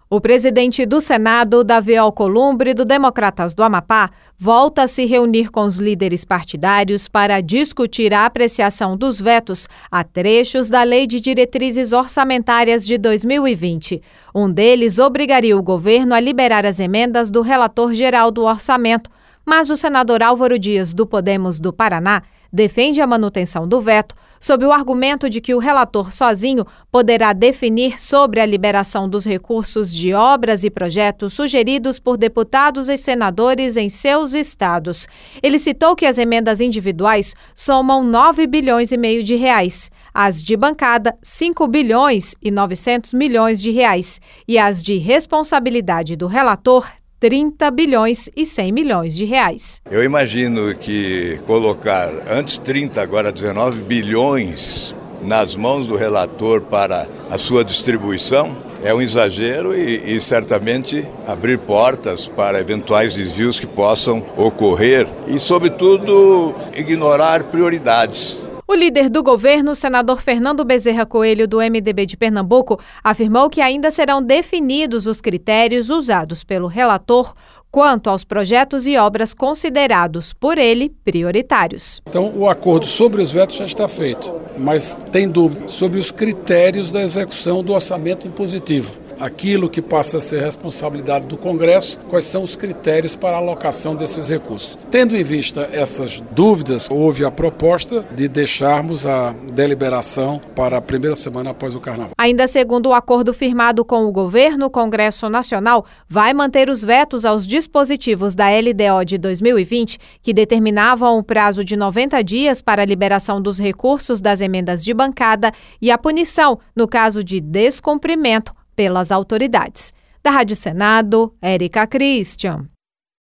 O presidente do Senado, Davi Alcolumbre, do Democratas do Amapá, volta a se reunir com os líderes partidários para discutir a apreciação dos vetos a trechos da Lei de Diretrizes Orçamentárias de 2020. Um deles obrigaria o governo a liberar as emendas do relator geral do orçamento, mas o senador Álvaro Dias, do Podemos do Paraná, defende a manutenção do veto, sob o argumento de que o relator sozinho poderá definir sobre a liberação dos recursos de obras e projetos sugeridos por deputados e senadores em seus estados. Ele citou que as emendas individuais somam 9 bilhões e meio de reais, as de bancada 5 bilhões e 900 milhões de reais e as de responsabilidade do relator 30 bilhões e 100 milhões de reais. Eu imagino que colocar antes 30, agora 19 bilhões nas mãos do relator para a sua distribuição é um exagero e certamente abrir portas para eventuais desvios que possam ocorrer e, sobretudo, ignorar prioridades. O líder do governo, o senador Fernando Bezerra Coelho, do MDB de Pernambuco, afirmou que ainda serão definidos os critérios usados pelo relator quanto aos projetos e obras considerados por ele prioritários. Então, o acordo sobre os vetos já está feito, mas tem dúvida sobre os critérios da execução do orçamento impositivo. Aquilo que passa a ser responsabilidade do Congresso, quais são os critérios para a alocação desses recursos. Tendo em vista essas dúvidas, houve a proposta de deixarmos a deliberação para a primeira semana após o Carnaval. Ainda segundo o acordo firmado com o governo, o Congresso Nacional vai manter os vetos aos dispositivos da LDO de 2020, que determinavam o prazo de 90 dias para a liberação dos recursos das emendas de bancada e a punição no caso de descumprimento pelas autoridades. Da Rádio Senado, Érica Christian.